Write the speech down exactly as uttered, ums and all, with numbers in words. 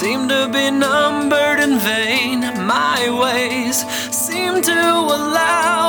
seem to be numbered in vain. My ways seem to allow